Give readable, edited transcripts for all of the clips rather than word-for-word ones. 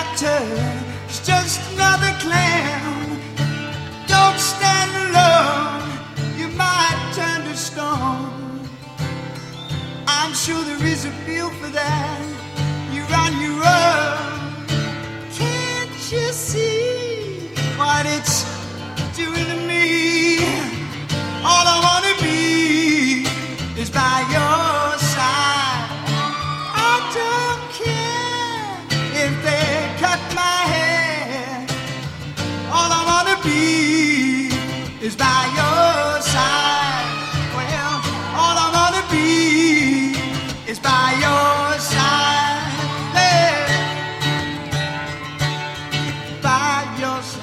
doctor is just another clown. Don't stand alone, you might turn to stone. I'm sure there is a pill for that. You're on your own. Can't you see what it's doing to me? All I wanna be is by your side. I don't care if they cut my hair. All I wanna be is by your side. Well, all I wanna be is by your side. Yeah. By your side.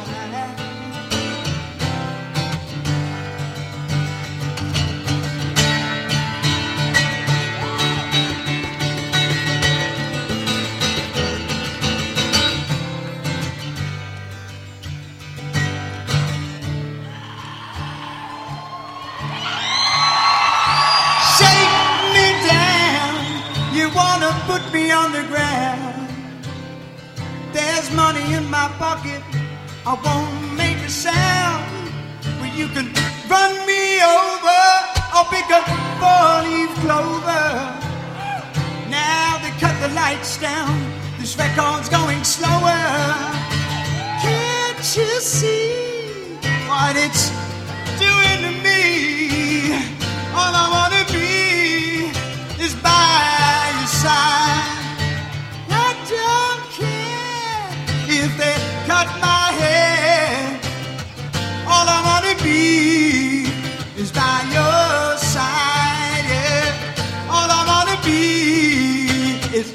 Put me on the ground. There's money in my pocket, I won't make a sound. Well, you can run me over or pick a four-leaf clover. Now they cut the lights down, this record's going slower. Can't you see what it's doing to me? All I wanna be is by your side. I don't care if they cut my hair. All I wanna be is by your side. Yeah. All I wanna be is.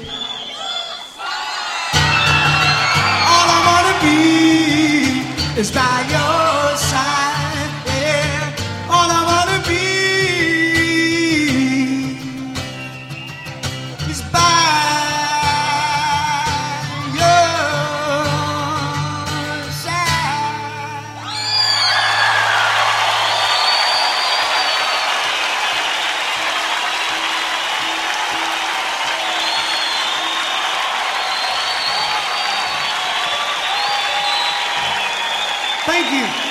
All I wanna be is by your side. Yeah. All I wanna be is by your side. Thank you.